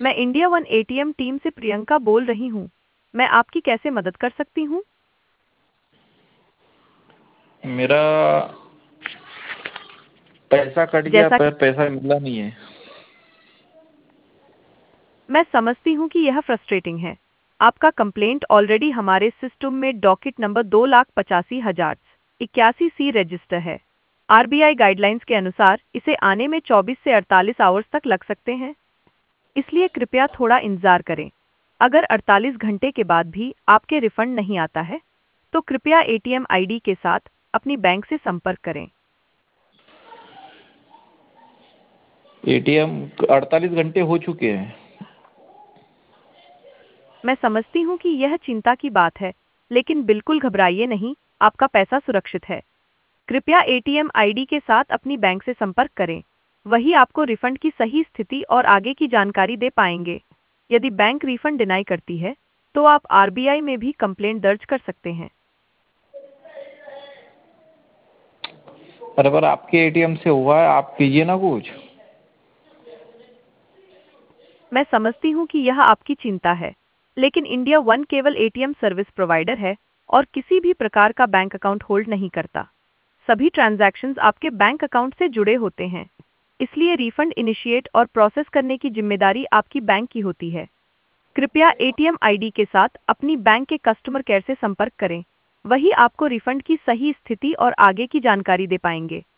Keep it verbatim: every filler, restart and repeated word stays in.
मैं India one ATM team से प्रियंका बोल रही हूँ। मैं आपकी कैसे मदद कर सकती हूँ? मेरा पैसा कट गया जैसा पर पैसा मिला नहीं है। मैं समझती हूँ कि यह फ्रस्ट्रेटिंग है। आपका कंप्लेंट ऑलरेडी हमारे सिस्टम में डॉकेट नंबर दो लाख पचासी हजार इक्यासी सी रजिस्टर है। आरबीआई गाइडलाइंस के अनुसार इसे आने में चौबीस से अड़तालीस आवर्स तक लग सकते हैं, इसलिए कृपया थोड़ा इंतजार करें। अगर अड़तालीस घंटे के बाद भी आपके रिफंड नहीं आता है, तो कृपया एटीएम आईडी के साथ अपनी बैंक से संपर्क करें। एटीएम अड़तालीस घंटे हो चुके हैं। मैं समझती हूँ कि यह चिंता की बात है, लेकिन बिल्कुल घबराइए नहीं, आपका पैसा सुरक्षित है। कृपया एटीएम आईडी के साथ अपनी बैंक से संपर्क करें। वही आपको रिफंड की सही स्थिति और आगे की जानकारी दे पाएंगे। यदि बैंक रिफंड डिनाई करती है, तो आप आरबीआई में भी कंप्लेंट दर्ज कर सकते हैं। अरे पर आपके एटीएम से हुआ है, आप कीजिए ना कुछ। मैं समझती हूँ कि यह आपकी चिंता है, लेकिन इंडिया वन केवल एटीएम सर्विस प्रोवाइडर है और किसी भी प्रकार का बैंक अकाउंट होल्ड नहीं करता। सभी ट्रांजैक्शंस आपके बैंक अकाउंट से जुड़े होते हैं, इसलिए रिफंड इनिशिएट और प्रोसेस करने की जिम्मेदारी आपकी बैंक की होती है। कृपया एटीएम आईडी के साथ अपनी बैंक के कस्टमर केयर से संपर्क करें। वही आपको रिफंड की सही स्थिति और आगे की जानकारी दे पाएंगे।